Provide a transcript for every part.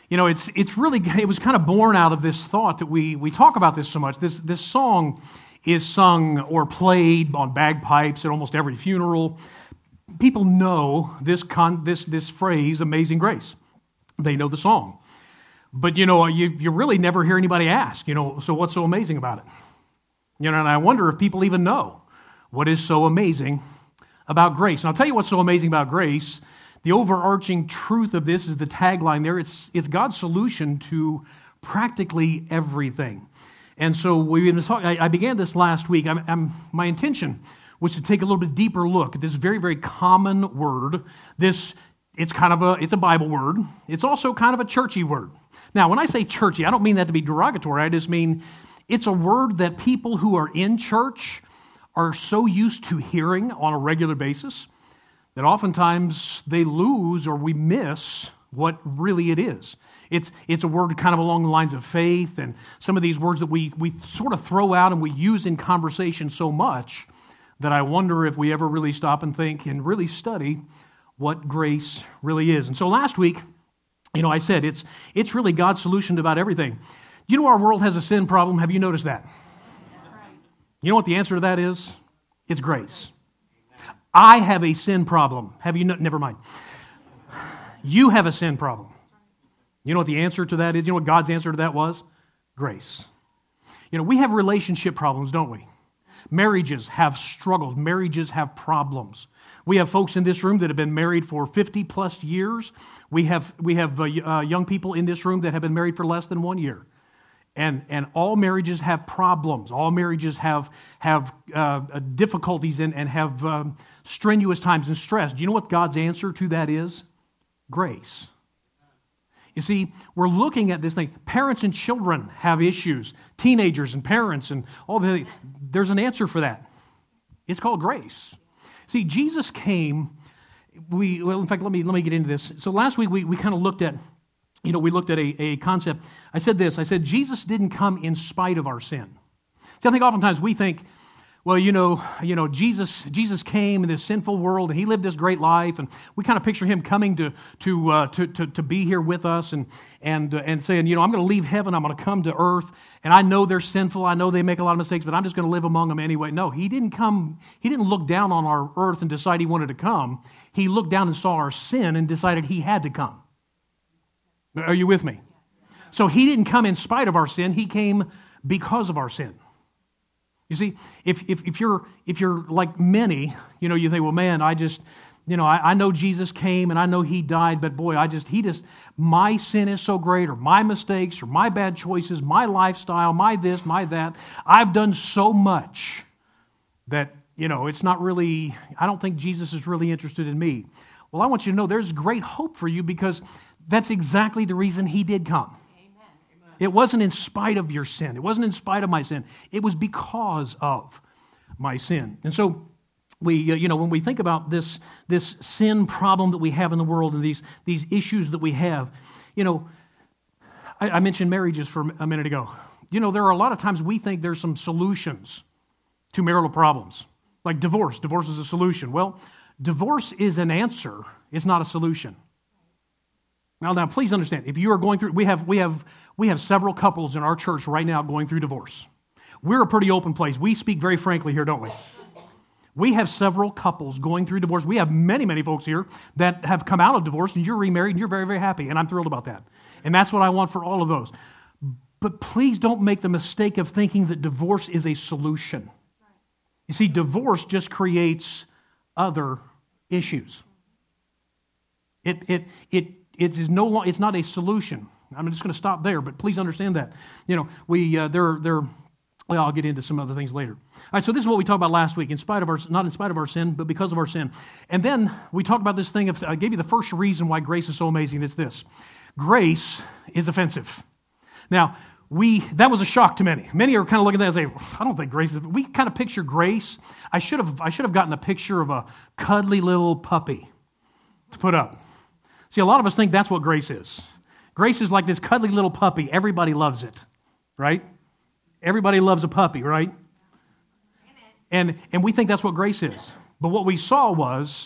it was kind of born out of this thought that we talk about this so much. This song is sung or played on bagpipes at almost every funeral. People know this phrase, Amazing Grace. They know the song. But, you really never hear anybody ask, so what's so amazing about it? And I wonder if people even know what is so amazing about grace. And I'll tell you what's so amazing about grace. The overarching truth of this is the tagline there. It's God's solution to practically everything. And so I began this last week. My intention was to take a little bit deeper look at this very, very common word. It's a Bible word. It's also kind of a churchy word. Now, when I say churchy, I don't mean that to be derogatory. I just mean it's a word that people who are in church are so used to hearing on a regular basis that oftentimes they lose or we miss what really it is. It's a word kind of along the lines of faith, and some of these words that we sort of throw out and we use in conversation so much that I wonder if we ever really stop and think and really study what grace really is. And so last week, I said it's really God's solution to about everything. You know our world has a sin problem. Have you noticed that? You know what the answer to that is? It's grace. I have a sin problem. Never mind. You have a sin problem. You know what the answer to that is? You know what God's answer to that was? Grace. We have relationship problems, don't we? Marriages have struggles. Marriages have problems. We have folks in this room that have been married for 50 plus years. We have young people in this room that have been married for less than 1 year. And all marriages have problems. All marriages have difficulties and have strenuous times and stress. Do you know what God's answer to that is? Grace. You see, we're looking at this thing. Parents and children have issues. Teenagers and parents and all the. There's an answer for that. It's called grace. See, Jesus came. In fact, let me get into this. So last week we kind of looked at. We looked at a concept. I said Jesus didn't come in spite of our sin. See, I think oftentimes we think, well, Jesus came in this sinful world and he lived this great life, and we kind of picture him coming to be here with us and saying, I'm going to leave heaven, I'm going to come to earth, and I know they're sinful, I know they make a lot of mistakes, but I'm just going to live among them anyway. No, he didn't come. He didn't look down on our earth and decide he wanted to come. He looked down and saw our sin and decided he had to come. Are you with me? So he didn't come in spite of our sin. He came because of our sin. You see, if you're like many, you think, well, man, I know Jesus came and I know he died, but boy, my sin is so great, or my mistakes, or my bad choices, my lifestyle, my this, my that. I've done so much that, it's not really, I don't think Jesus is really interested in me. Well, I want you to know there's great hope for you, because that's exactly the reason he did come. Amen. It wasn't in spite of your sin. It wasn't in spite of my sin. It was because of my sin. And so when we think about this sin problem that we have in the world and these issues that we have, I mentioned marriages for a minute ago. There are a lot of times we think there's some solutions to marital problems, like divorce. Divorce is a solution. Well, divorce is an answer. It's not a solution. Now, please understand, if you are going through, we have several couples in our church right now going through divorce. We're a pretty open place. We speak very frankly here, don't we? We have several couples going through divorce. We have many, many folks here that have come out of divorce, and you're remarried, and you're very, very happy, and I'm thrilled about that. And that's what I want for all of those. But please don't make the mistake of thinking that divorce is a solution. You see, divorce just creates other issues. It's not a solution. I'm just going to stop there, but please understand that. I'll get into some other things later. All right, so this is what we talked about last week, not in spite of our sin, but because of our sin. And then we talked about this thing I gave you the first reason why grace is so amazing. It's this. Grace is offensive. Now, that was a shock to many. Many are kind of looking at that and say, I don't think grace is. We kind of picture grace. I should have gotten a picture of a cuddly little puppy to put up. See, a lot of us think that's what grace is. Grace is like this cuddly little puppy. Everybody loves it, right? Everybody loves a puppy, right? And we think that's what grace is. But what we saw was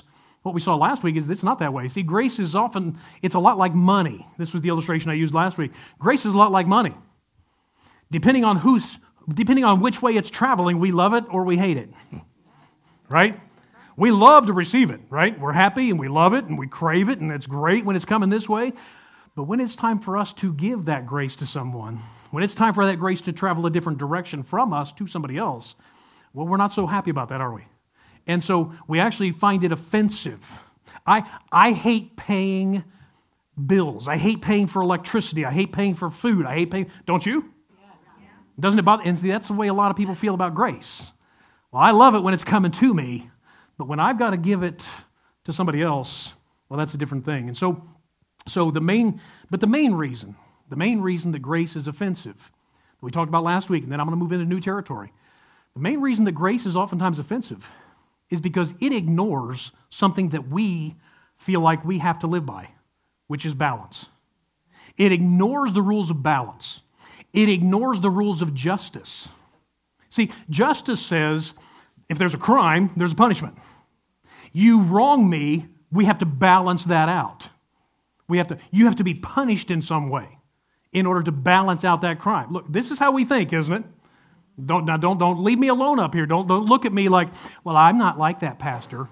what we saw last week is it's not that way. See, grace is often, it's a lot like money. This was the illustration I used last week. Grace is a lot like money. Depending on which way it's traveling, we love it or we hate it. Right? We love to receive it, right? We're happy and we love it and we crave it and it's great when it's coming this way. But when it's time for us to give that grace to someone, when it's time for that grace to travel a different direction from us to somebody else, well, we're not so happy about that, are we? And so we actually find it offensive. I hate paying bills. I hate paying for electricity. I hate paying for food. I hate paying, don't you? Doesn't it bother? And see, that's the way a lot of people feel about grace. Well, I love it when it's coming to me, but when I've got to give it to somebody else, well, that's a different thing. And so the main reason that grace is offensive, that we talked about last week, and then I'm going to move into new territory. The main reason that grace is oftentimes offensive is because it ignores something that we feel like we have to live by, which is balance. It ignores the rules of balance. It ignores the rules of justice. See, justice says if there's a crime, there's a punishment. You wrong me, we have to balance that out. You have to be punished in some way in order to balance out that crime. Look, this is how we think, isn't it? Don't leave me alone up here. Don't look at me like, well, I'm not like that, Pastor.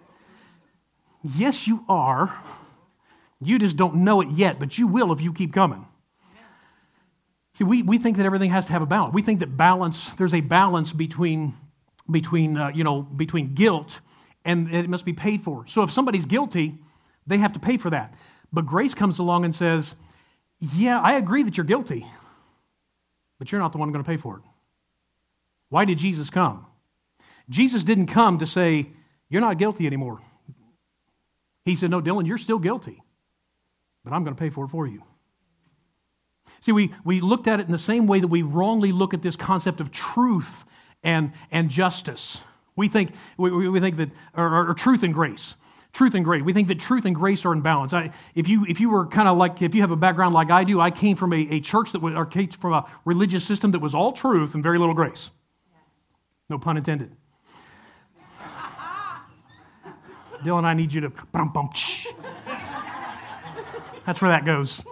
Yes, you are. You just don't know it yet, but you will if you keep coming. See, we think that everything has to have a balance. We think that there's a balance between guilt and it must be paid for. So if somebody's guilty, they have to pay for that. But grace comes along and says, yeah, I agree that you're guilty, but you're not the one going to pay for it. Why did Jesus come? Jesus didn't come to say, you're not guilty anymore. He said, no, Dylan, you're still guilty, but I'm going to pay for it for you. See, we looked at it in the same way that we wrongly look at this concept of truth and justice. We think that, or truth and grace. Truth and grace. We think that truth and grace are in balance. If you were kind of like, if you have a background like I do, I came from a church or came from a religious system that was all truth and very little grace. No pun intended. Dylan, I need you to That's where that goes.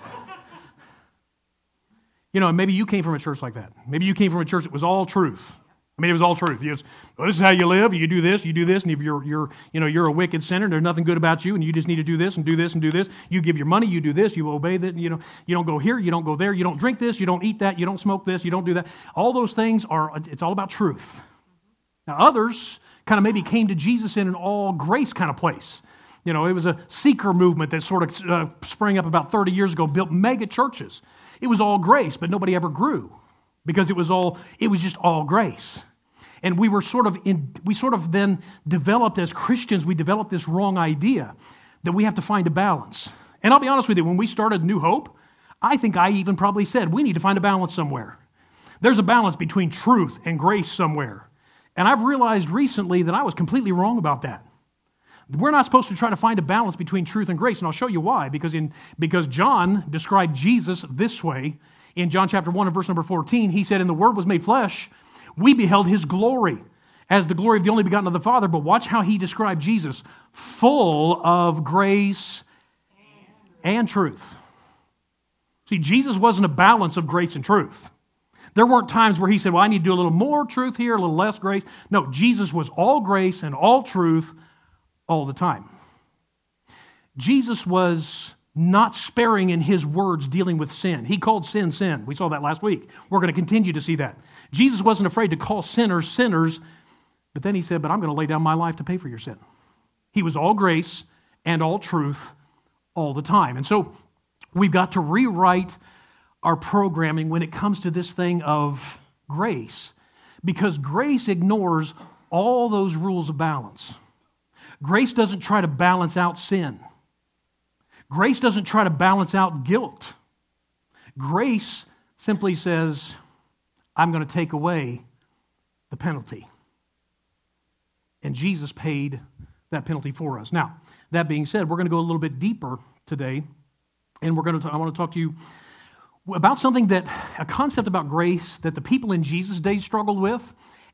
Maybe you came from a church like that. Maybe you came from a church that was all truth. I mean, it was all truth. This is how you live. You do this, and if you're a wicked sinner, there's nothing good about you, and you just need to do this and do this and do this. You give your money, you do this, you obey that. You don't go here, you don't go there, you don't drink this, you don't eat that, you don't smoke this, you don't do that. All those things it's all about truth. Now, others kind of maybe came to Jesus in an all grace kind of place. It was a seeker movement that sort of sprang up about 30 years ago, built mega churches. It was all grace, but nobody ever grew because it was just all grace. And we sort of then developed as Christians, we developed this wrong idea that we have to find a balance. And I'll be honest with you, when we started New Hope, I think I even probably said, we need to find a balance somewhere. There's a balance between truth and grace somewhere. And I've realized recently that I was completely wrong about that. We're not supposed to try to find a balance between truth and grace, and I'll show you why. Because John described Jesus this way. In John chapter 1 and verse number 14, he said, and the Word was made flesh, we beheld His glory as the glory of the only begotten of the Father. But watch how he described Jesus, full of grace and truth. See, Jesus wasn't a balance of grace and truth. There weren't times where he said, well, I need to do a little more truth here, a little less grace. No, Jesus was all grace and all truth all the time. Jesus was not sparing in His words dealing with sin. He called sin, sin. We saw that last week. We're going to continue to see that. Jesus wasn't afraid to call sinners, sinners, but then He said, but I'm going to lay down my life to pay for your sin. He was all grace and all truth all the time. And so we've got to rewrite our programming when it comes to this thing of grace, because grace ignores all those rules of balance. Grace doesn't try to balance out sin. Grace doesn't try to balance out guilt. Grace simply says, I'm going to take away the penalty. And Jesus paid that penalty for us. Now, that being said, we're going to go a little bit deeper today, and I want to talk to you about a concept about grace that the people in Jesus' day struggled with,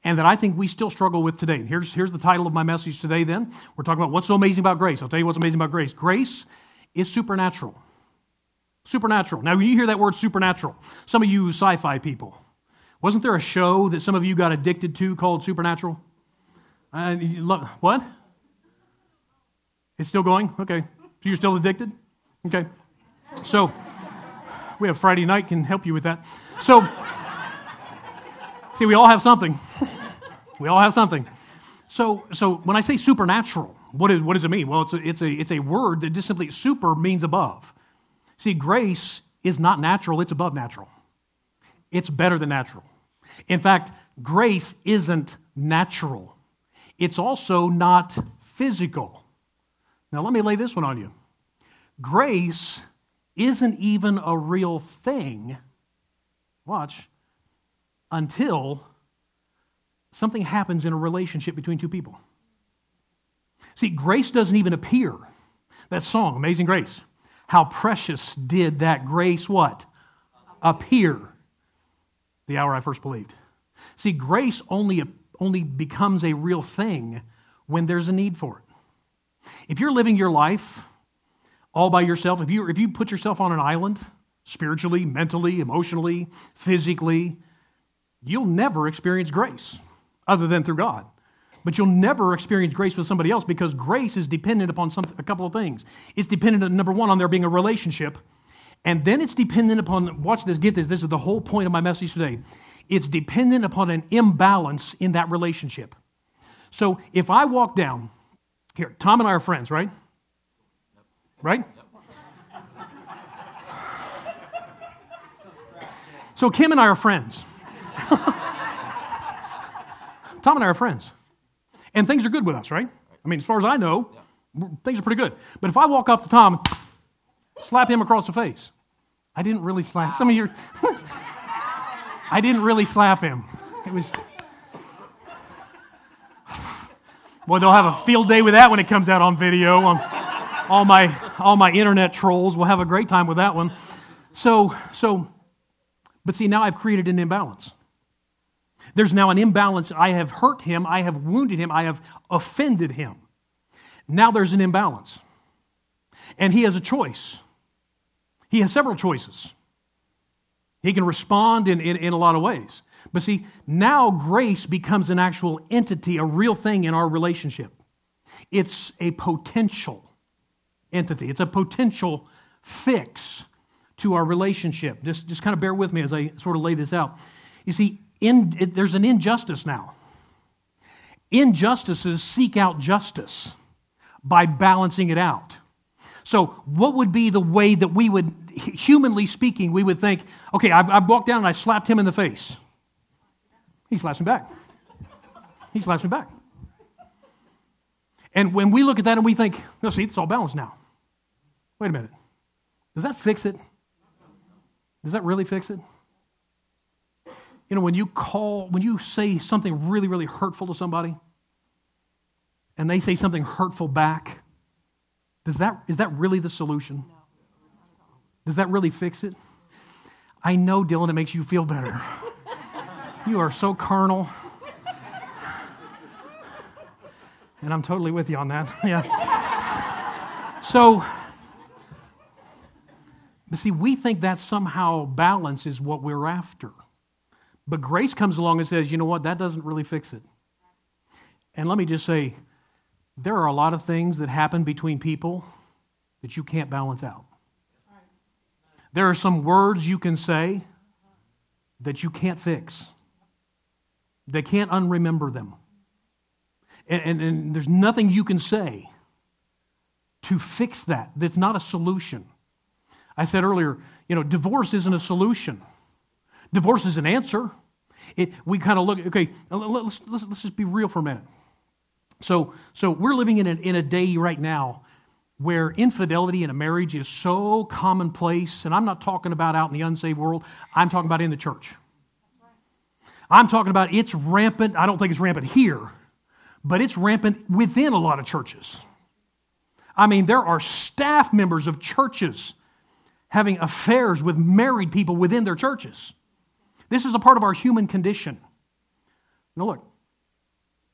and that I think we still struggle with today. And here's the title of my message today then. We're talking about what's so amazing about grace. I'll tell you what's amazing about grace. Grace is supernatural. Supernatural. Now, when you hear that word supernatural, some of you sci-fi people, wasn't there a show that some of you got addicted to called Supernatural? What? It's still going? Okay. So you're still addicted? Okay. So, we have Friday night can help you with that. So, see, we all have something. We all have something. So when I say supernatural, what does it mean? Well, it's a word that just simply, super means above. See, grace is not natural, it's above natural. It's better than natural. In fact, grace isn't natural. It's also not physical. Now, let me lay this one on you. Grace isn't even a real thing, watch, until something happens in a relationship between two people. See, grace doesn't even appear. That song, Amazing Grace, how precious did that grace what? Appear the hour I first believed. See, grace only becomes a real thing when there's a need for it. If you're living your life all by yourself, if you put yourself on an island, spiritually, mentally, emotionally, physically, you'll never experience grace other than through God. But you'll never experience grace with somebody else because grace is dependent upon a couple of things. It's dependent, number one, on there being a relationship. And then it's dependent upon, watch this, get this, this is the whole point of my message today. It's dependent upon an imbalance in that relationship. So if I walk down, here, Tom and I are friends, right? Right? So Kim and I are friends. Tom and I are friends. And things are good with us, right? I mean, as far as I know, things are pretty good. But if I walk up to Tom, slap him across the face, I didn't really slap. Some of you, I didn't really slap him. It was, boy, they'll have a field day with that when it comes out on video. All my internet trolls will have a great time with that one. But see, now I've created an imbalance. There's now an imbalance. I have hurt him. I have wounded him. I have offended him. Now there's an imbalance. And he has a choice. He has several choices. He can respond in a lot of ways. But see, now grace becomes an actual entity, a real thing in our relationship. It's a potential entity. It's a potential fix to our relationship. Just kind of bear with me as I sort of lay this out. You see, there's an injustice now. Injustices seek out justice by balancing it out. So what would be the way that we would, humanly speaking, we would think, okay, I walked down and I slapped him in the face. He slaps me back. He slaps me back. And when we look at that and we think, no, see, it's all balanced now. Wait a minute. Does that fix it? Does that really fix it? You know, when you say something really, really hurtful to somebody, and they say something hurtful back, is that really the solution? Does that really fix it? I know, Dylan, it makes you feel better. You are so carnal. And I'm totally with you on that. Yeah. So, but see, we think that somehow balance is what we're after. But grace comes along and says, you know what, that doesn't really fix it. And let me just say, there are a lot of things that happen between people that you can't balance out. There are some words you can say that you can't fix. They can't unremember them. And there's nothing you can say to fix that. That's not a solution. I said earlier, you know, divorce isn't a solution. Divorce is an answer. We kind of look, okay, let's just be real for a minute. So we're living in a day right now where infidelity in a marriage is so commonplace, and I'm not talking about out in the unsaved world, I'm talking about in the church. I'm talking about it's rampant. I don't think it's rampant here, but it's rampant within a lot of churches. I mean, there are staff members of churches having affairs with married people within their churches. This is a part of our human condition. Now look,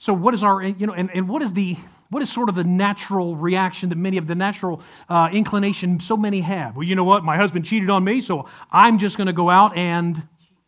So what is our, and what is sort of the natural reaction that many of the natural inclination so many have? Well, you know what? My husband cheated on me, so I'm just going to go out and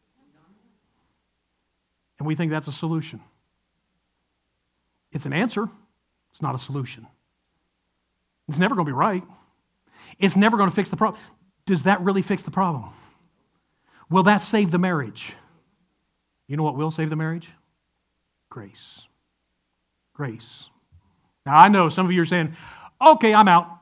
we think that's a solution. It's an answer. It's not a solution. It's never going to be right. It's never going to fix the problem. Does that really fix the problem? Will that save the marriage? You know what will save the marriage? Grace. Grace. Now, I know some of you are saying, okay, I'm out.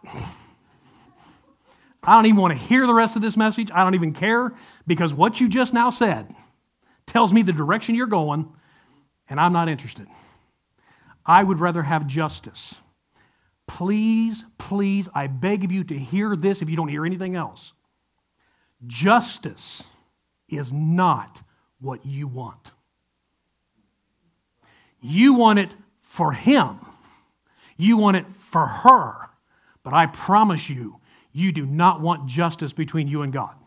I don't even want to hear the rest of this message. I don't even care because what you just now said tells me the direction you're going, and I'm not interested. I would rather have justice. Please, please, I beg of you to hear this if you don't hear anything else. Justice is not what you want. You want it for him. You want it for her. But I promise you, you do not want justice between you and God.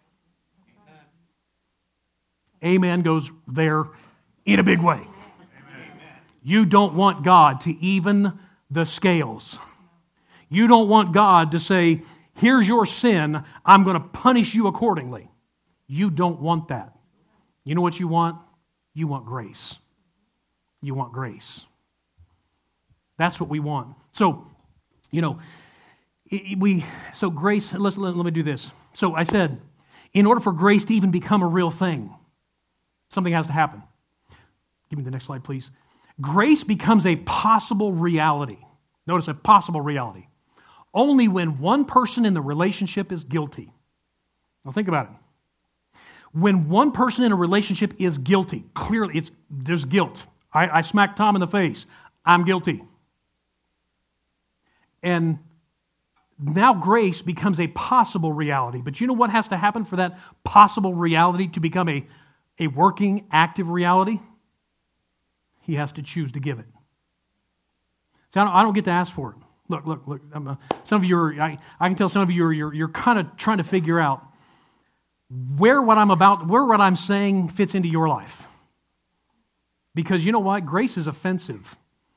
Amen goes there in a big way. You don't want God to even the scales. You don't want God to say, here's your sin, I'm going to punish you accordingly. You don't want that. You know what you want? You want grace. You want grace. That's what we want. So, grace, let me do this. So I said, in order for grace to even become a real thing, something has to happen. Give me the next slide, please. Grace becomes a possible reality. Notice, a possible reality. Only when one person in the relationship is guilty. Now think about it. When one person in a relationship is guilty, clearly there's guilt. I smacked Tom in the face. I'm guilty. And now grace becomes a possible reality. But you know what has to happen for that possible reality to become a working, active reality? He has to choose to give it. See, I don't get to ask for it. Look. Some of you I can tell some of you you're kind of trying to figure out where what I'm saying fits into your life. Because you know what? Grace is offensive.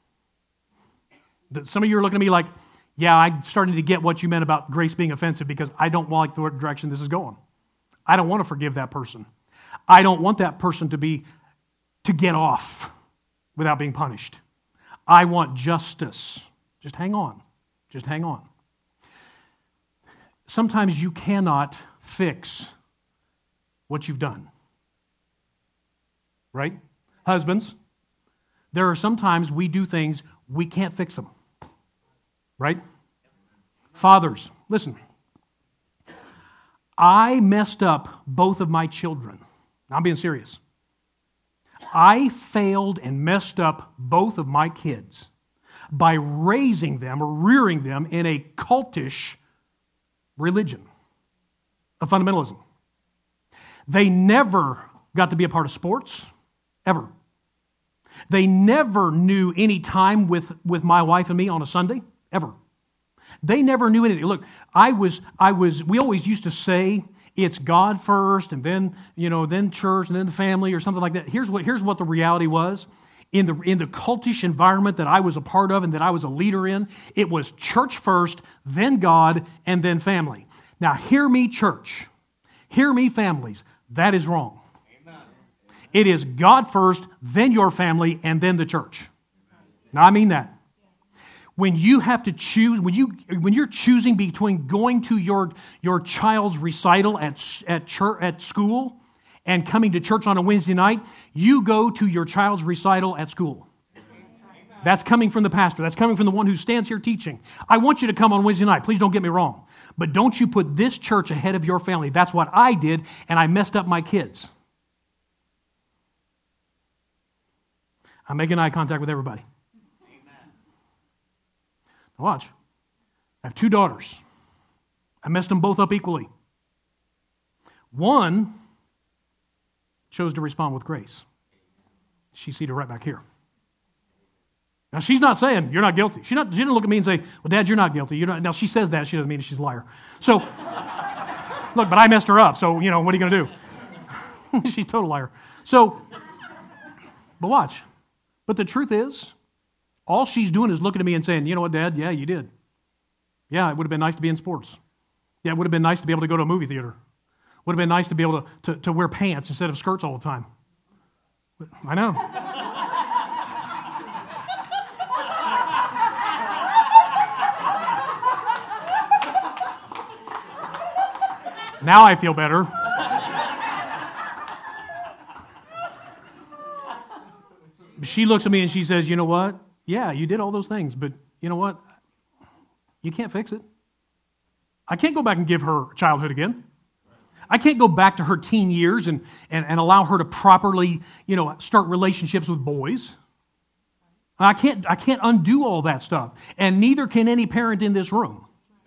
Some of you are looking at me like, yeah, I'm starting to get what you meant about grace being offensive because I don't like the direction this is going. I don't want to forgive that person. I don't want that person to get off without being punished. I want justice. Just hang on. Just hang on. Sometimes you cannot fix what you've done. Right? Husbands, there are sometimes we do things, we can't fix them. Right? Fathers, listen. I messed up both of my children. I'm being serious. I failed and messed up both of my kids by raising them or rearing them in a cultish religion of fundamentalism. They never got to be a part of sports, ever. They never knew any time with my wife and me on a Sunday, ever. They never knew anything. Look, we always used to say it's God first and then, then church and then the family or something like that. Here's what the reality was. In the cultish environment that I was a part of and that I was a leader in, it was church first, then God, and then family. Now, hear me, church. Hear me, families. That is wrong. Amen. It is God first, then your family, and then the church. Now, I mean that. When you have to choose, when you're choosing between going to your child's recital at school and coming to church on a Wednesday night, you go to your child's recital at school. That's coming from the pastor. That's coming from the one who stands here teaching. I want you to come on Wednesday night. Please don't get me wrong. But don't you put this church ahead of your family. That's what I did, and I messed up my kids. I'm making eye contact with everybody. Now watch. I have 2 daughters. I messed them both up equally. One chose to respond with grace. She's seated right back here. Now, she's not saying, you're not guilty. She didn't look at me and say, well, Dad, you're not guilty. You're not. Now, she says that. She doesn't mean she's a liar. So, look, but I messed her up. So, what are you going to do? She's a total liar. So, but watch. But the truth is, all she's doing is looking at me and saying, you know what, Dad? Yeah, you did. Yeah, it would have been nice to be in sports. Yeah, it would have been nice to be able to go to a movie theater. Would have been nice to be able to wear pants instead of skirts all the time. But I know. Now I feel better. She looks at me and she says, you know what? Yeah, you did all those things, but you know what? You can't fix it. I can't go back and give her childhood again. I can't go back to her teen years and allow her to properly, start relationships with boys. I can't undo all that stuff. And neither can any parent in this room.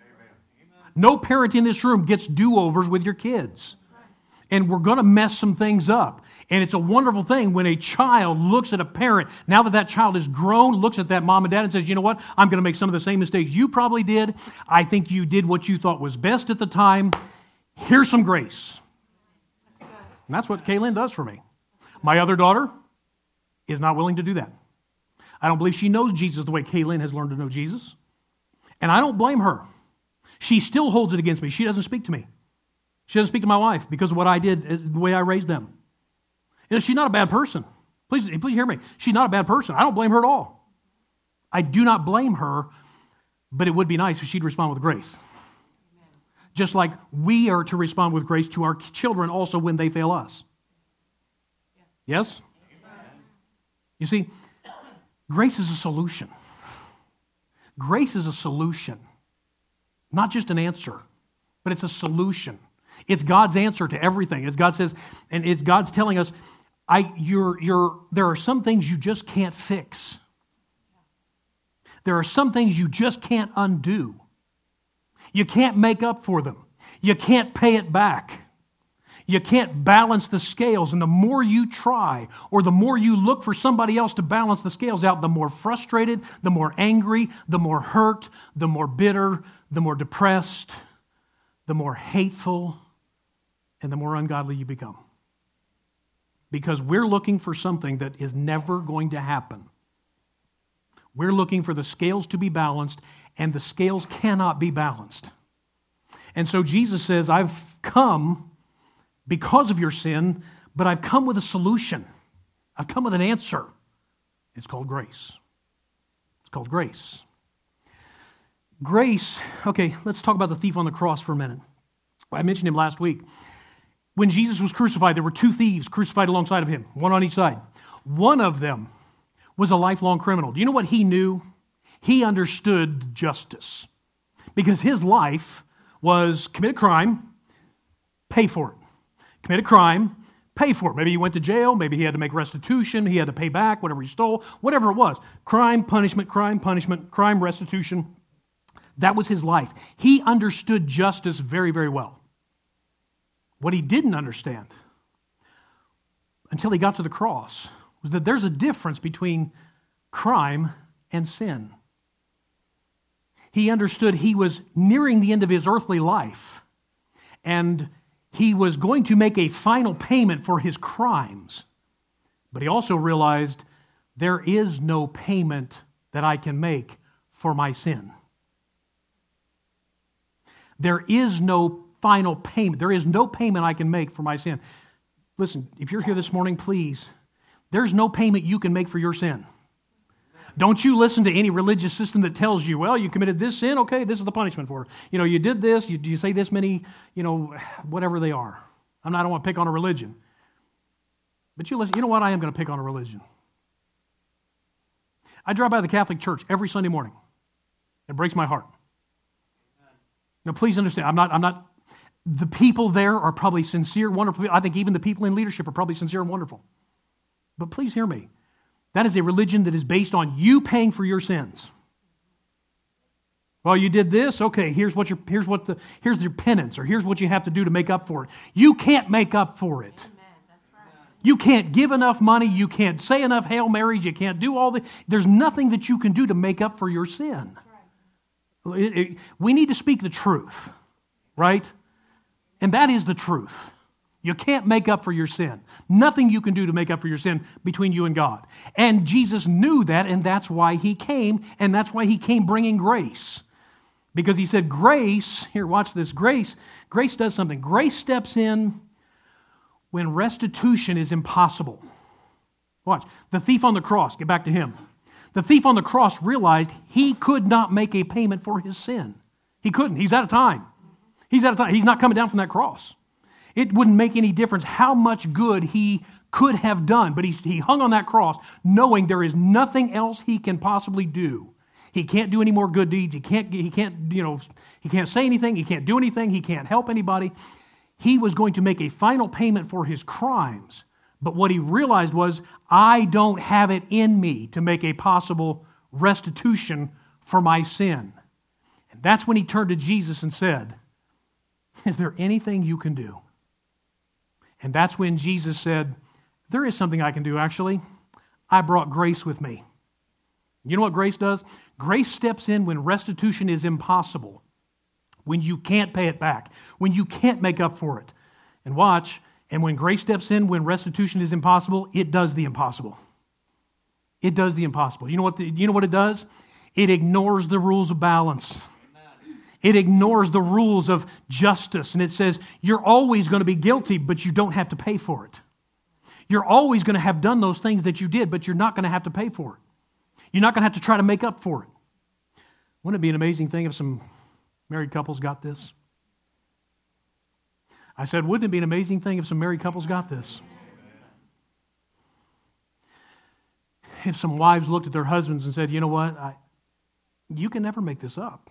No parent in this room gets do-overs with your kids. And we're going to mess some things up. And it's a wonderful thing when a child looks at a parent, now that child is grown, looks at that mom and dad and says, you know what, I'm going to make some of the same mistakes you probably did. I think you did what you thought was best at the time. Here's some grace. And that's what Kaylin does for me. My other daughter is not willing to do that. I don't believe she knows Jesus the way Kaylin has learned to know Jesus. And I don't blame her. She still holds it against me. She doesn't speak to me. She doesn't speak to my wife because of what I did, the way I raised them. She's not a bad person. Please hear me. She's not a bad person. I don't blame her at all. I do not blame her, but it would be nice if she'd respond with grace. Amen. Just like we are to respond with grace to our children also when they fail us. Yes? Amen. You see, grace is a solution. Grace is a solution. Not just an answer, but it's a solution. It's God's answer to everything. As God says, and it's God's telling us, there are some things you just can't fix. There are some things you just can't undo. You can't make up for them. You can't pay it back. You can't balance the scales. And the more you try, or the more you look for somebody else to balance the scales out, the more frustrated, the more angry, the more hurt, the more bitter, the more depressed, the more hateful, and the more ungodly you become. Because we're looking for something that is never going to happen. We're looking for the scales to be balanced, and the scales cannot be balanced. And so Jesus says, I've come because of your sin, but I've come with a solution. I've come with an answer. It's called grace. It's called grace. Grace, okay, let's talk about the thief on the cross for a minute. I mentioned him last week. When Jesus was crucified, there were two thieves crucified alongside of him, one on each side. One of them was a lifelong criminal. Do you know what he knew? He understood justice. Because his life was commit a crime, pay for it. Commit a crime, pay for it. Maybe he went to jail, maybe he had to make restitution, he had to pay back whatever he stole, whatever it was. Crime, punishment, crime, restitution. That was his life. He understood justice very, very well. What he didn't understand until he got to the cross was that there's a difference between crime and sin. He understood he was nearing the end of his earthly life, and he was going to make a final payment for his crimes. But he also realized there is no payment that I can make for my sin. There is no final payment. There is no payment I can make for my sin. Listen, if you're here this morning, please, there's no payment you can make for your sin. Don't you listen to any religious system that tells you, well, you committed this sin, okay, this is the punishment for it. You did this, you say this many, whatever they are. I don't want to pick on a religion. But you listen, you know what? I am going to pick on a religion. I drive by the Catholic Church every Sunday morning. It breaks my heart. Now, please understand, I'm not, the people there are probably sincere, wonderful. I think even the people in leadership are probably sincere and wonderful. But please hear me. That is a religion that is based on you paying for your sins. Well, you did this, okay, here's your penance, or here's what you have to do to make up for it. You can't make up for it. Amen. That's right. You can't give enough money, you can't say enough Hail Marys, you can't do all the, there's nothing that you can do to make up for your sin. We need to speak the truth, right? And that is the truth. You can't make up for your sin. Nothing you can do to make up for your sin between you and God. And Jesus knew that, and that's why He came, and that's why He came bringing grace. Because He said grace, here, watch this, grace does something. Grace steps in when restitution is impossible. Watch, the thief on the cross, get back to him. The thief on the cross realized he could not make a payment for his sin. He couldn't. He's out of time. He's out of time. He's not coming down from that cross. It wouldn't make any difference how much good he could have done, but he hung on that cross knowing there is nothing else he can possibly do. He can't do any more good deeds. He can't say anything. He can't do anything. He can't help anybody. He was going to make a final payment for his crimes. But what he realized was, I don't have it in me to make a possible restitution for my sin. And that's when he turned to Jesus and said, is there anything you can do? And that's when Jesus said, there is something I can do, actually. I brought grace with me. You know what grace does? Grace steps in when restitution is impossible, when you can't pay it back, when you can't make up for it. And watch, and when grace steps in when restitution is impossible, it does the impossible. It does the impossible. You know what it does? It ignores the rules of balance. It ignores the rules of justice, and it says, you're always going to be guilty, but you don't have to pay for it. You're always going to have done those things that you did, but you're not going to have to pay for it. You're not going to have to try to make up for it. Wouldn't it be an amazing thing if some married couples got this? I said, wouldn't it be an amazing thing if some married couples got this? If some wives looked at their husbands and said, you know what, you can never make this up.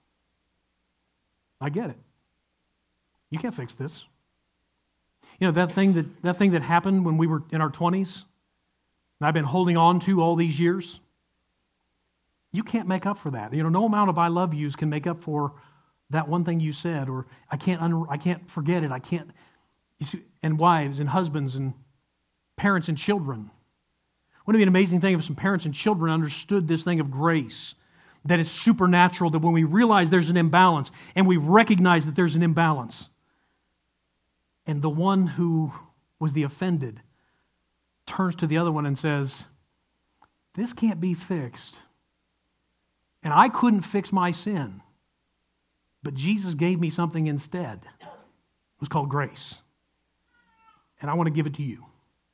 I get it. You can't fix this. You know, that thing that happened when we were in our 20s, and I've been holding on to all these years, you can't make up for that. You know, no amount of I love yous can make up for that one thing you said, or I can't forget it. I can't. You see, and wives and husbands and parents and children. Wouldn't it be an amazing thing if some parents and children understood this thing of grace? That it's supernatural, that when we realize there's an imbalance and we recognize that there's an imbalance, and the one who was the offended turns to the other one and says, this can't be fixed. And I couldn't fix my sin, but Jesus gave me something instead. It was called grace. And I want to give it to you.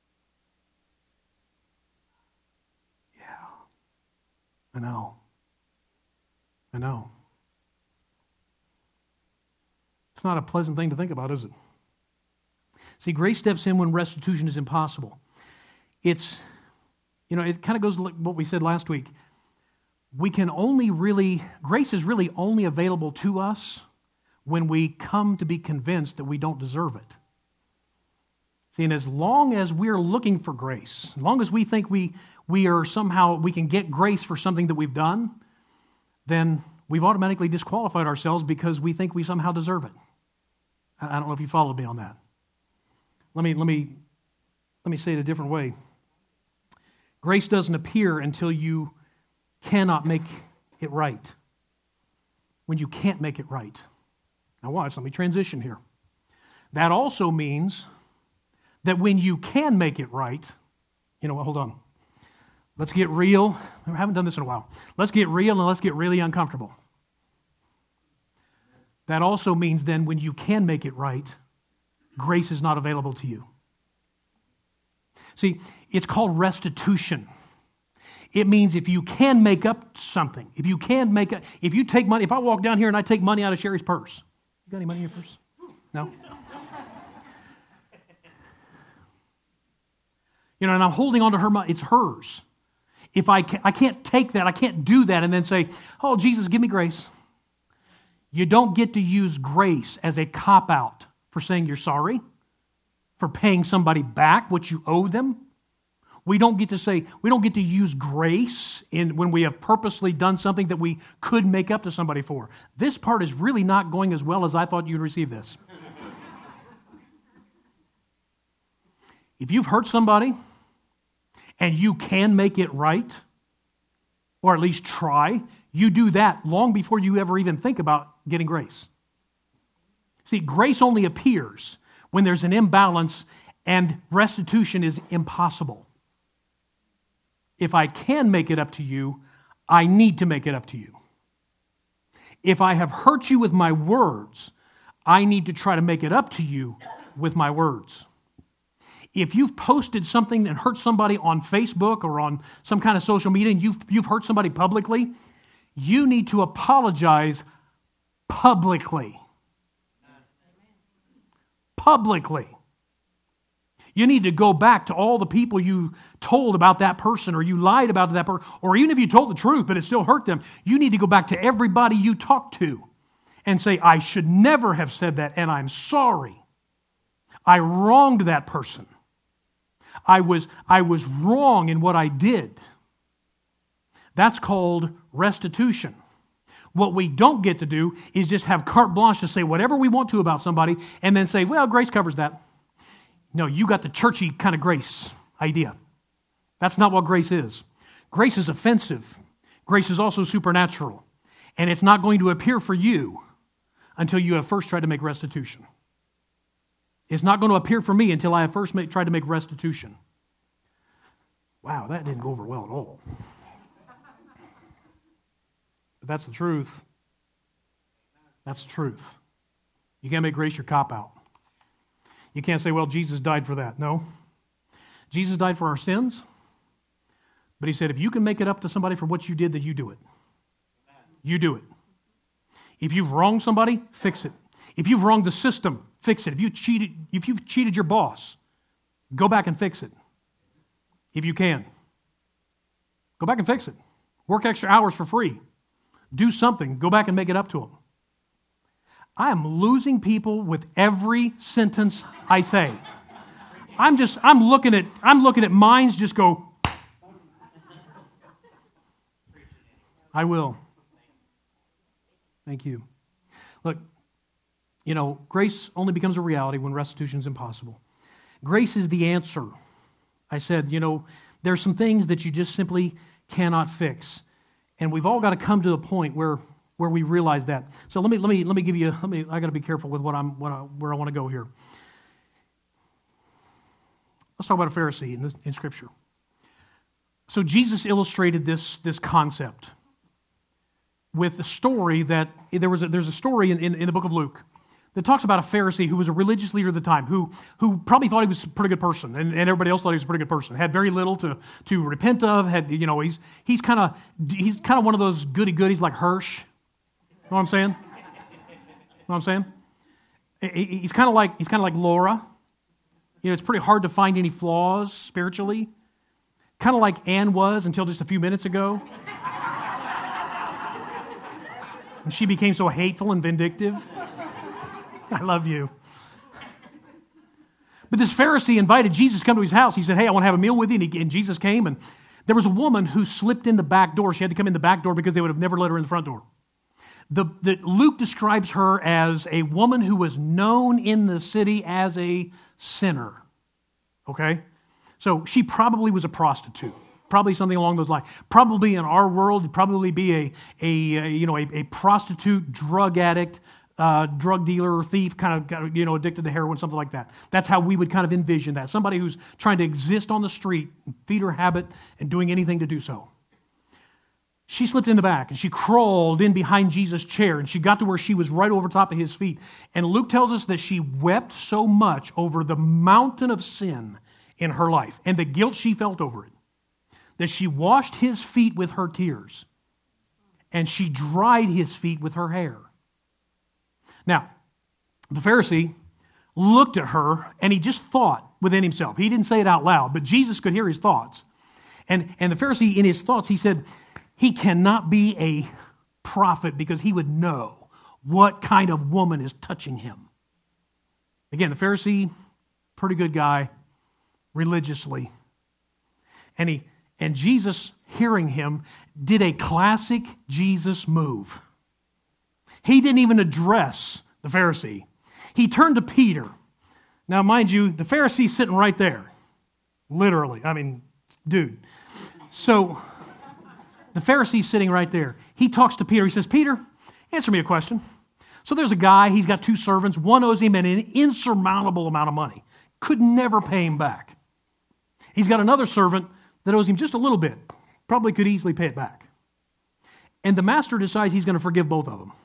Yeah, I know. It's not a pleasant thing to think about, is it? See, grace steps in when restitution is impossible. It kind of goes like what we said last week. Grace is really only available to us when we come to be convinced that we don't deserve it. See, and as long as we're looking for grace, as long as we think we can get grace for something that we've done, then we've automatically disqualified ourselves because we think we somehow deserve it. I don't know if you followed me on that. Let me say it a different way. Grace doesn't appear until you cannot make it right. When you can't make it right. Now watch, let me transition here. That also means that when you can make it right, you know what, hold on. Let's get real. I haven't done this in a while. Let's get real and let's get really uncomfortable. That also means then when you can make it right, grace is not available to you. See, it's called restitution. It means if you can make up something, if you take money, if I walk down here and I take money out of Sherry's purse. You got any money in your purse? No? And I'm holding on to her money. It's hers. If I can't take that, I can't do that and then say, oh, Jesus, give me grace. You don't get to use grace as a cop-out for saying you're sorry, for paying somebody back what you owe them. We don't get to use grace when we have purposely done something that we could make up to somebody for. This part is really not going as well as I thought you'd receive this. If you've hurt somebody and you can make it right, or at least try, you do that long before you ever even think about getting grace. See, grace only appears when there's an imbalance and restitution is impossible. If I can make it up to you, I need to make it up to you. If I have hurt you with my words, I need to try to make it up to you with my words. If you've posted something and hurt somebody on Facebook or on some kind of social media and you've hurt somebody publicly, you need to apologize publicly. Publicly. You need to go back to all the people you told about that person or you lied about that person, or even if you told the truth but it still hurt them, you need to go back to everybody you talked to and say, I should never have said that and I'm sorry. I wronged that person. I was wrong in what I did. That's called restitution. What we don't get to do is just have carte blanche to say whatever we want to about somebody and then say, well, grace covers that. No, you got the churchy kind of grace idea. That's not what grace is. Grace is offensive. Grace is also supernatural. And it's not going to appear for you until you have first tried to make restitution. It's not going to appear for me until I have first tried to make restitution. Wow, that didn't go over well at all. But that's the truth. That's the truth. You can't make grace your cop-out. You can't say, well, Jesus died for that. No. Jesus died for our sins. But he said, if you can make it up to somebody for what you did, then you do it. You do it. If you've wronged somebody, fix it. If you've wronged the system, fix it. If you've cheated your boss, go back and fix it. If you can. Go back and fix it. Work extra hours for free. Do something. Go back and make it up to them. I am losing people with every sentence I say. I'm looking at minds just go. I will. Thank you. Look, grace only becomes a reality when restitution is impossible. Grace is the answer. I said, there's some things that you just simply cannot fix. And we've all got to come to a point where we realize that. So let me give you. I got to be careful with where I want to go here. Let's talk about a Pharisee in Scripture. So Jesus illustrated this concept with the story that there's a story in the book of Luke that talks about a Pharisee who was a religious leader at the time who probably thought he was a pretty good person, and everybody else thought he was a pretty good person. Had very little to repent of. He's kind of one of those goody goodies like Hirsch. Know what I'm saying? Know what I'm saying? He's kind of like Laura. It's pretty hard to find any flaws spiritually. Kind of like Ann was until just a few minutes ago. And she became so hateful and vindictive. I love you. But this Pharisee invited Jesus to come to his house. He said, hey, I want to have a meal with you. And Jesus came, and there was a woman who slipped in the back door. She had to come in the back door because they would have never let her in the front door. Luke describes her as a woman who was known in the city as a sinner. Okay? So she probably was a prostitute. Probably something along those lines. Probably in our world, it'd probably be a prostitute, drug addict, drug dealer, thief, kind of addicted to heroin, something like that. That's how we would kind of envision that. Somebody who's trying to exist on the street, feed her habit, and doing anything to do so. She slipped in the back, and she crawled in behind Jesus' chair, and she got to where she was right over top of his feet. And Luke tells us that she wept so much over the mountain of sin in her life and the guilt she felt over it, that she washed his feet with her tears, and she dried his feet with her hair. Now, the Pharisee looked at her, and he just thought within himself. He didn't say it out loud, but Jesus could hear his thoughts. And the Pharisee, in his thoughts, he said, he cannot be a prophet because he would know what kind of woman is touching him. Again, the Pharisee, pretty good guy, religiously. And Jesus, hearing him, did a classic Jesus move. He didn't even address the Pharisee. He turned to Peter. Now, mind you, the Pharisee's sitting right there. Literally. I mean, dude. So, the Pharisee's sitting right there. He talks to Peter. He says, Peter, answer me a question. So there's a guy, he's got 2 servants. One owes him an insurmountable amount of money. Could never pay him back. He's got another servant that owes him just a little bit. Probably could easily pay it back. And the master decides he's going to forgive both of them.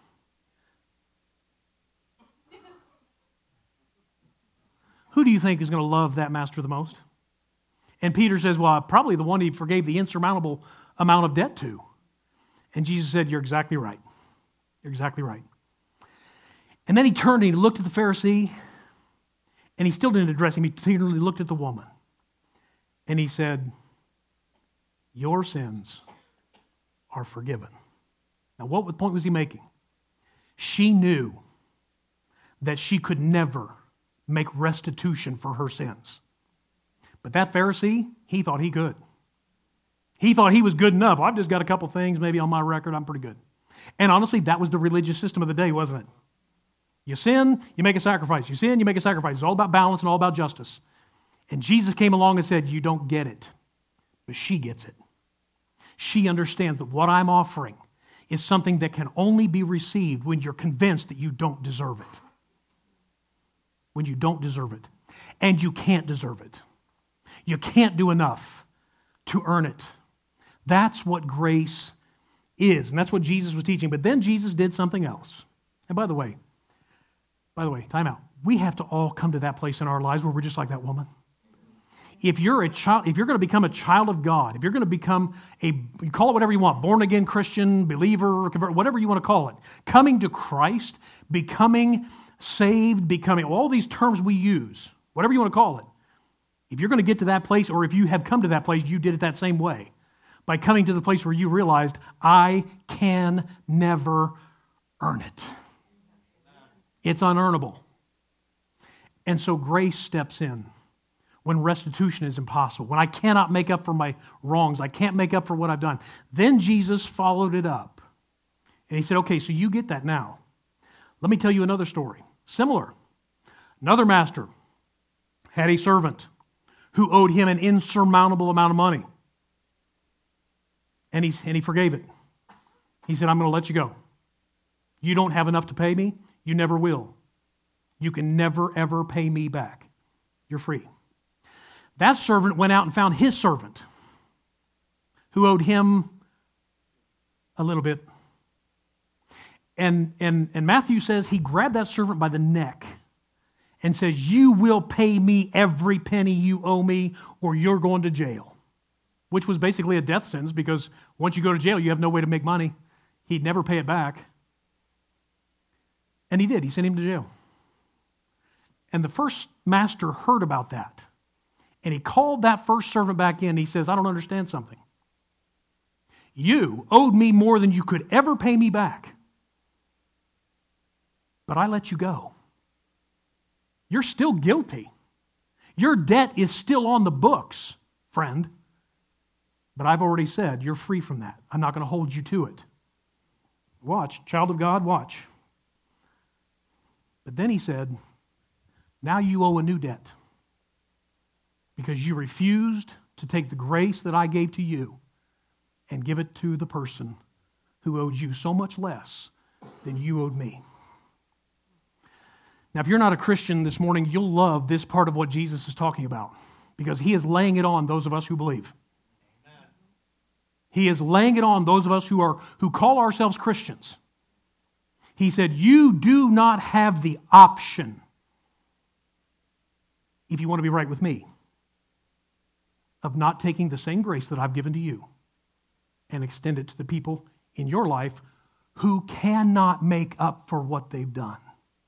Who do you think is going to love that master the most? And Peter says, well, probably the one he forgave the insurmountable amount of debt to. And Jesus said, you're exactly right. You're exactly right. And then he turned and he looked at the Pharisee, and he still didn't address him. He tenderly looked at the woman. And he said, your sins are forgiven. Now, what point was he making? She knew that she could never make restitution for her sins. But that Pharisee, he thought he could. He thought he was good enough. I've just got a couple things maybe on my record. I'm pretty good. And honestly, that was the religious system of the day, wasn't it? You sin, you make a sacrifice. You sin, you make a sacrifice. It's all about balance and all about justice. And Jesus came along and said, you don't get it. But she gets it. She understands that what I'm offering is something that can only be received when you're convinced that you don't deserve it. When you don't deserve it. And you can't deserve it. You can't do enough to earn it. That's what grace is. And that's what Jesus was teaching. But then Jesus did something else. And by the way, time out. We have to all come to that place in our lives where we're just like that woman. If you're a child, if you're going to become a child of God, if you're going to become you call it whatever you want, born again Christian, believer, convert, whatever you want to call it, coming to Christ, becoming saved, becoming, all these terms we use, whatever you want to call it. If you're going to get to that place, or if you have come to that place, you did it that same way. By coming to the place where you realized, I can never earn it. It's unearnable. And so grace steps in when restitution is impossible, when I cannot make up for my wrongs, I can't make up for what I've done. Then Jesus followed it up. And he said, okay, so you get that now. Let me tell you another story. Similar. Another master had a servant who owed him an insurmountable amount of money. And he forgave it. He said, I'm going to let you go. You don't have enough to pay me. You never will. You can never, ever pay me back. You're free. That servant went out and found his servant who owed him a little bit. And Matthew says he grabbed that servant by the neck and says, you will pay me every penny you owe me or you're going to jail. Which was basically a death sentence because once you go to jail, you have no way to make money. He'd never pay it back. And he did. He sent him to jail. And the first master heard about that. And he called that first servant back in. He says, I don't understand something. You owed me more than you could ever pay me back. But I let you go. You're still guilty. Your debt is still on the books, friend. But I've already said you're free from that. I'm not going to hold you to it. Watch, child of God, watch. But then he said, now you owe a new debt because you refused to take the grace that I gave to you and give it to the person who owed you so much less than you owed me. Now, if you're not a Christian this morning, you'll love this part of what Jesus is talking about because he is laying it on those of us who believe. Amen. He is laying it on those of us who call ourselves Christians. He said, you do not have the option, if you want to be right with me, of not taking the same grace that I've given to you and extend it to the people in your life who cannot make up for what they've done.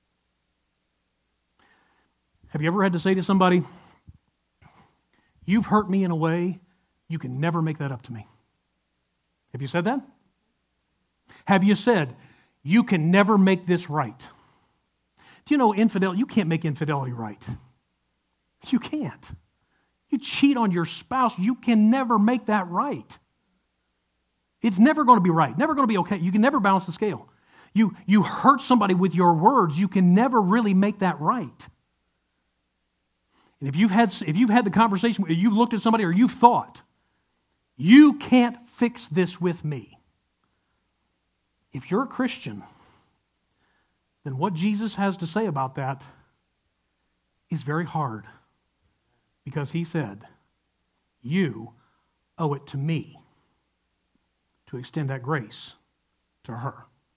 Have you ever had to say to somebody, you've hurt me in a way you can never make that up to me? Have you said that? Have you said, you can never make this right? Do you know infidelity? You can't make infidelity right. You can't. You cheat on your spouse, you can never make that right. It's never going to be right, never going to be okay. You can never balance the scale. You hurt somebody with your words, you can never really make that right. And if you've had the conversation, you've looked at somebody or you've thought, you can't fix this with me. If you're a Christian, then what Jesus has to say about that is very hard. Because he said, you owe it to me to extend that grace to her,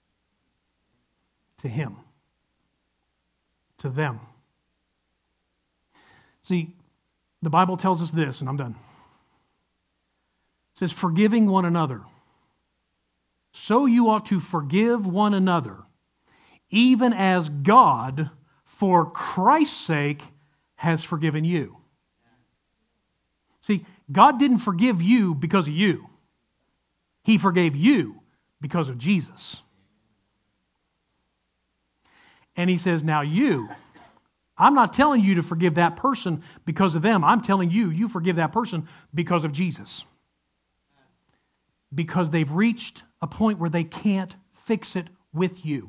to him, to them. See, the Bible tells us this, and I'm done. It says, forgiving one another. So you ought to forgive one another, even as God, for Christ's sake, has forgiven you. See, God didn't forgive you because of you. He forgave you because of Jesus. And he says, now I'm not telling you to forgive that person because of them. I'm telling you, you forgive that person because of Jesus. Because they've reached a point where they can't fix it with you.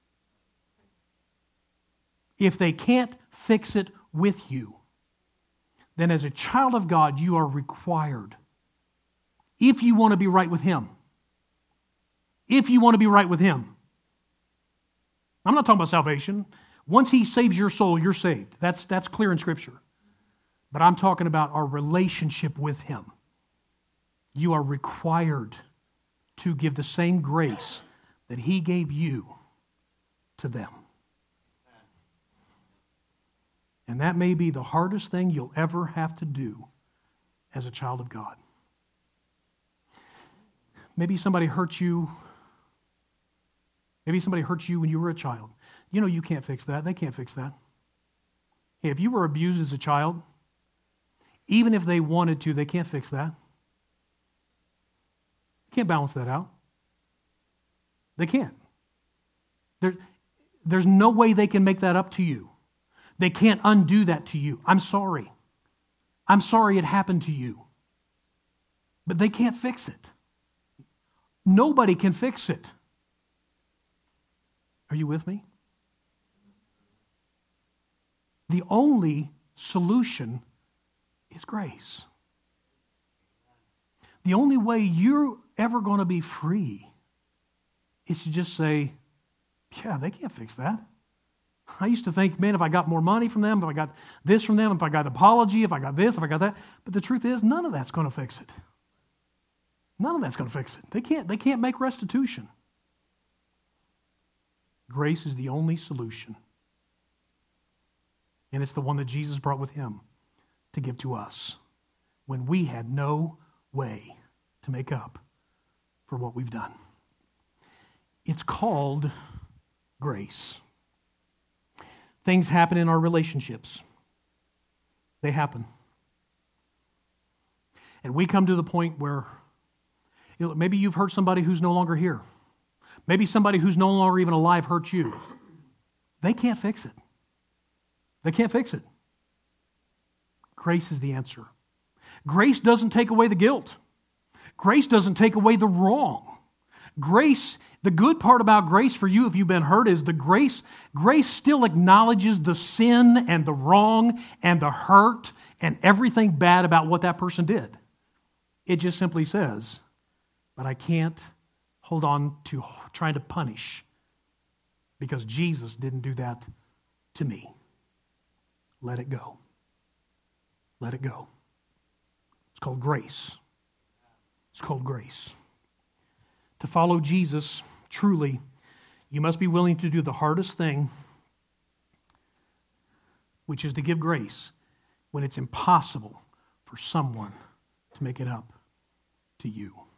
If they can't fix it with you, then as a child of God, you are required, if you want to be right with him, I'm not talking about salvation. Once he saves your soul, you're saved. That's clear in Scripture. But I'm talking about our relationship with him. You are required to give the same grace that he gave you to them. And that may be the hardest thing you'll ever have to do as a child of God. Maybe somebody hurt you. Maybe somebody hurt you when you were a child. You know you can't fix that. They can't fix that. Hey, if you were abused as a child, even if they wanted to, they can't fix that. Can't balance that out. They can't. There's no way they can make that up to you. They can't undo that to you. I'm sorry. I'm sorry it happened to you. But they can't fix it. Nobody can fix it. Are you with me? The only solution is grace. The only way you're ever going to be free is to just say, yeah, they can't fix that. I used to think, man, if I got more money from them, if I got this from them, if I got an apology, if I got this, if I got that. But the truth is, none of that's going to fix it. None of that's going to fix it. They can't make restitution. Grace is the only solution. And it's the one that Jesus brought with him to give to us when we had no way to make up for what we've done. It's called grace. Things happen in our relationships. They happen. And we come to the point where maybe you've hurt somebody who's no longer here. Maybe somebody who's no longer even alive hurt you. They can't fix it. They can't fix it. Grace is the answer. Grace doesn't take away the guilt. Grace doesn't take away the wrong. Grace, the good part about grace for you if you've been hurt is the grace still acknowledges the sin and the wrong and the hurt and everything bad about what that person did. It just simply says, but I can't hold on to trying to punish because Jesus didn't do that to me. Let it go. Let it go. It's called grace. It's called grace. To follow Jesus, truly, you must be willing to do the hardest thing, which is to give grace when it's impossible for someone to make it up to you.